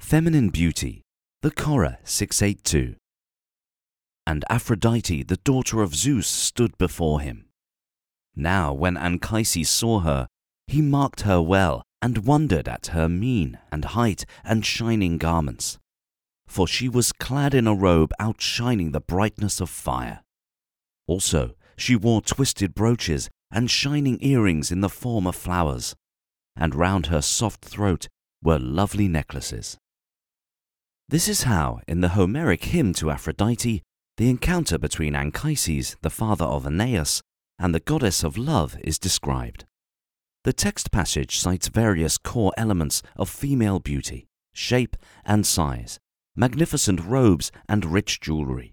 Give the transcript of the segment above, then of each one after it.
Feminine beauty, the Korah 682. And Aphrodite, the daughter of Zeus, stood before him. Now when Anchises saw her, he marked her well and wondered at her mien and height and shining garments. For she was clad in a robe outshining the brightness of fire. Also she wore twisted brooches and shining earrings in the form of flowers, and round her soft throat were lovely necklaces. This is how, in the Homeric hymn to Aphrodite, the encounter between Anchises, the father of Aeneas, and the goddess of love is described. The text passage cites various core elements of female beauty, shape and size, magnificent robes and rich jewelry.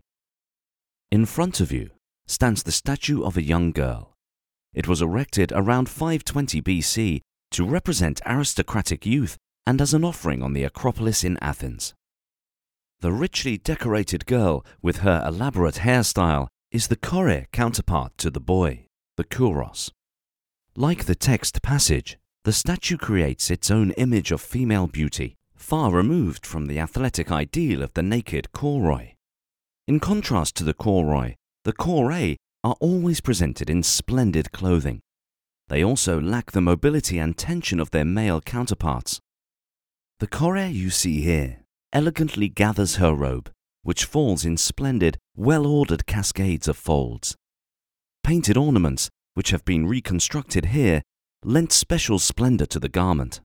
In front of you stands the statue of a young girl. It was erected around 520 BC to represent aristocratic youth and as an offering on the Acropolis in Athens. The richly decorated girl with her elaborate hairstyle is the Kore counterpart to the boy, the Kouros. Like the text passage, the statue creates its own image of female beauty, far removed from the athletic ideal of the naked Kouroi. In contrast to the Kouroi, the Kore are always presented in splendid clothing. They also lack the mobility and tension of their male counterparts. The Kore you see here elegantly gathers her robe, which falls in splendid, well-ordered cascades of folds. Painted ornaments, which have been reconstructed here, lent special splendor to the garment.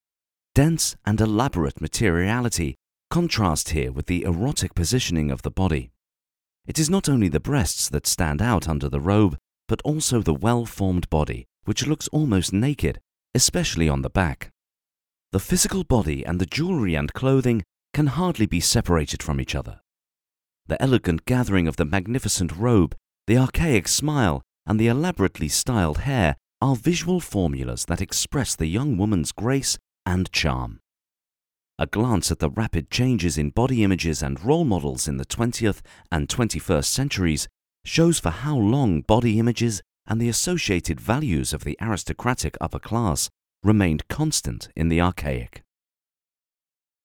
Dense and elaborate materiality contrast here with the erotic positioning of the body. It is not only the breasts that stand out under the robe, but also the well-formed body, which looks almost naked, especially on the back. The physical body and the jewelry and clothing can hardly be separated from each other. The elegant gathering of the magnificent robe, the archaic smile, and the elaborately styled hair are visual formulas that express the young woman's grace and charm. A glance at the rapid changes in body images and role models in the 20th and 21st centuries shows for how long body images and the associated values of the aristocratic upper class remained constant in the archaic.